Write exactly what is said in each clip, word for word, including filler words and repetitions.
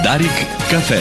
Дарик кафе.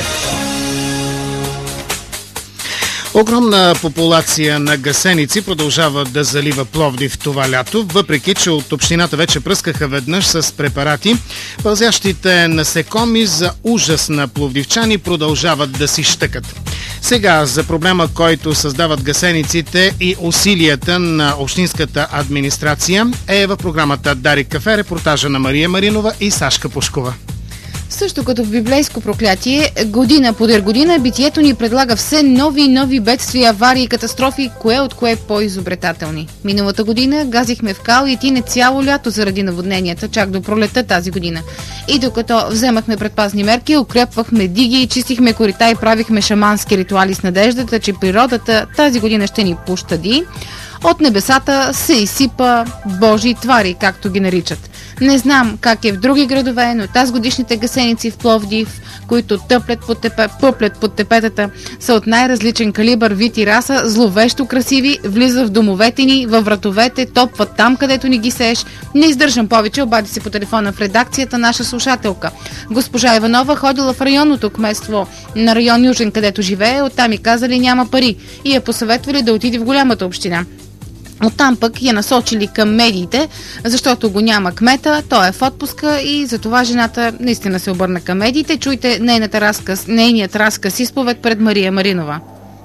Огромна популация на гъсеници продължава да залива Пловдив това лято, въпреки че от общината вече пръскаха веднъж с препарати. Пълзящите насекоми за ужас на пловдивчани продължават да си щъкат. Сега за проблема, който създават гъсениците и усилията на общинската администрация, е в програмата Дарик кафе репортажа на Мария Маринова и Сашка Пушкова. Също като в библейско проклятие, година подир година битието ни предлага все нови и нови бедствия, аварии и катастрофи, кое от кое по-изобретателни. Миналата година газихме в кал и тине цяло лято заради наводненията, чак до пролета тази година. И докато вземахме предпазни мерки, укрепвахме диги, чистихме корита и правихме шамански ритуали с надеждата, че природата тази година ще ни пощади, от небесата се изсипа Божии твари, както ги наричат. Не знам как е в други градове, но тази годишните гъсеници в Пловдив, които тъплят под тепе, пъплят под тепетата, са от най-различен калибър, вид и раса, зловещо красиви, влизат в домовете ни, във вратовете, топват там, където ни ги сееш. Не издържам повече, обади се по телефона в редакцията наша слушателка. Госпожа Иванова ходила в районното кметство на район Южен, където живее, оттам и казали няма пари и я посъветвали да отиде в голямата община. Оттам пък я насочили към медиите, защото го няма кмета, той е в отпуска и затова жената наистина се обърна към медиите. Чуйте нейната разказ, нейният разказ изповед пред Мария Маринова.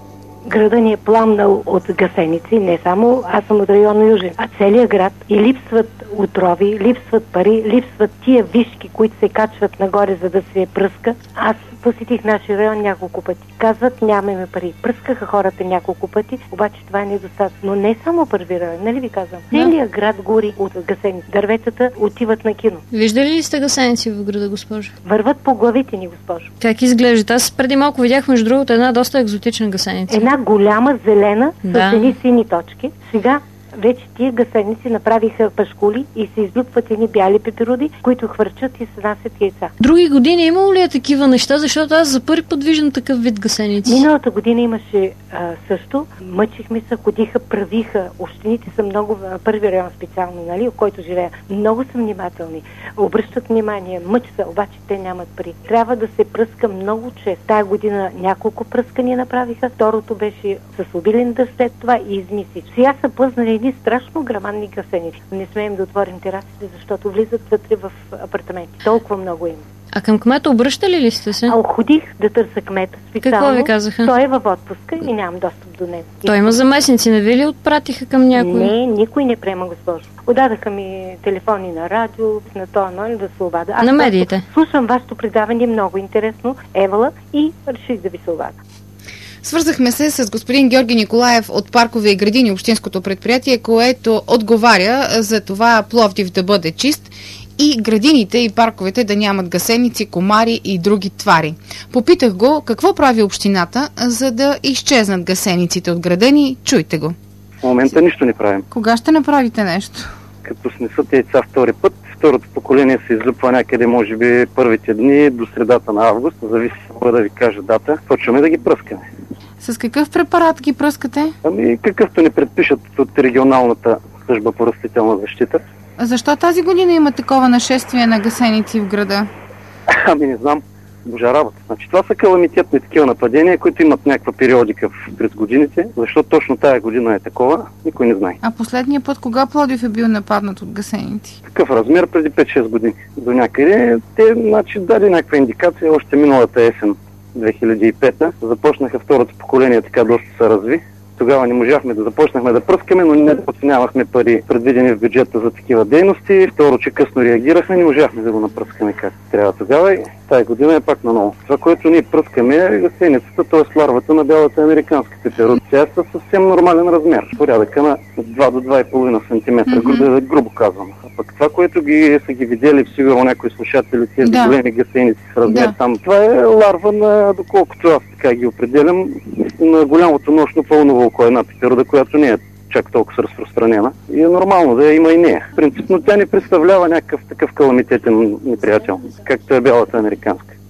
Града ни е пламнал от гъсеници, не само аз съм от района Южен, а целият град. И липсват отрови, липсват пари, липсват тия вишки, които се качват нагоре, за да се пръска. Аз посетих нашия район няколко пъти. Казват, нямаме пари. Пръскаха хората няколко пъти, обаче това е недостатъчно. Но не само първи район, нали ви казвам? Да. Целият град гори от гъсеници. Дърветата отиват на кино. Виждали ли сте гъсеници в града, госпожо? Върват по главите ни, госпожо. Как изглеждат? Аз преди малко видях, между другото, една доста екзотична гъсеница. Една голяма, зелена, да. С едни сини точки. Сега вече тия гъсеници направиха пашкули и се излюпват едни бяли пеперуди, които хвърчат и се насят яйца. Други години имало ли е такива неща? Защото аз за първи път виждам такъв вид гъсеници. Миналата година имаше а, също. Мъчихме се, ходиха, правиха. Общините са много, първи район специално, нали, в който живея. Много са внимателни. Обръщат внимание, мъчат се, обаче те нямат пари. Трябва да се пръска много често. Тая година няколко пръскания направиха. Второто беше с обилен дъжд след това и измисли. Сега са плъзнали едни страшно грамадни гъсеници. Не смеем да отворим терасите, защото влизат вътре в апартаменти. Толкова много има. А към кмета обръщали ли сте се? А ходих да търся кмета специално. Какво ви казаха? Той е във отпуска и нямам достъп до него. Той има заместници, не ви ли отпратиха към някой? Не, никой не приема, госпожо. Отдадаха ми телефони на радио, на това, но да се обада. Аз на медиите? Слушам вашето предаване, много интересно, Евала, и реших да ви се обада. Свързахме се с господин Георги Николаев от Паркове и градини, общинското предприятие, което отговаря за това Пловдив да бъде чист и градините и парковете да нямат гъсеници, комари и други твари. Попитах го какво прави общината, за да изчезнат гъсениците от града ни. Чуйте го. В момента нищо не правим. Кога ще направите нещо? Като снесат яйца втори път, второто поколение се излюпва някъде, може би първите дни до средата на август, зависи да ви кажа дата, почваме да ги пръскаме. С какъв препарат ги пръскате? Ами какъвто ни предпишат от регионалната служба по растителна защита. А защо тази година има такова нашествие на гъсеници в града? Ами не знам, божа работа. Значи това са каламитетни такива нападения, които имат някаква периодика през годините. Защо точно тая година е такова, никой не знае. А последния път кога Пловдив е бил нападнат от гъсеници? Какъв размер? Преди пет-шест години. До някъде те, значи, даде някаква индикация още миналата есен. две хиляди и пета. Започнаха второто поколение, така доста се разви. Тогава не можахме да започнахме да пръскаме, но не оценявахме пари, предвидени в бюджета за такива дейности. Второ, че късно реагирахме, не можахме да го напръскаме как трябва тогава и тази година е пак наново. Това, което ние пръскаме е гъсеницата, т.е. ларвата на бялата американска пеперуда. Тя е със съвсем нормален размер, порядъка на два до два и половина сантиметра, mm-hmm. грубо казвам. А пък това, което ги са ги видели в сигурно някои слушатели, тези да. големи гъсеници с размер да. там, това е ларва на, доколкото аз така ги определям, на голямото нощно пълно вълко, една пеперуда, която не е чак толкова разпространена. И е нормално да я има и нея. Принципно тя не представлява някакъв такъв каламитетен неприятел, както е бялата американска.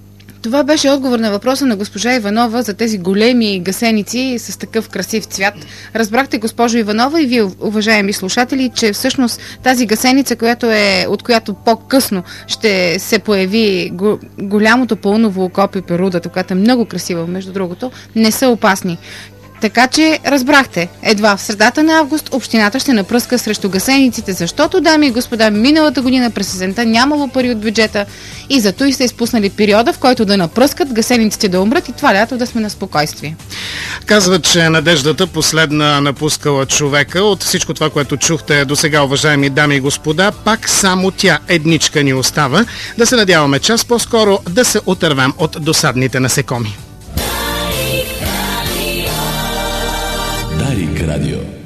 Това беше отговор на въпроса на госпожа Иванова за тези големи гасеници с такъв красив цвят. Разбрахте, госпожо Иванова, и вие, уважаеми слушатели, че всъщност тази гасеница, която е, от която по-късно ще се появи го, голямото пълново окопие перудата, която е много красива, между другото, не са опасни. Така че, разбрахте, едва в средата на август общината ще напръска срещу гасениците, защото, дами и господа, миналата година през есента нямало пари от бюджета и зато и са изпуснали периода, в който да напръскат, гасениците да умрат и това лято да сме на спокойствие. Казват, че надеждата последна напускала човека. От всичко това, което чухте до сега, уважаеми дами и господа, пак само тя едничка ни остава. Да се надяваме час по-скоро да се отървем от досадните насекоми. Дарик радио.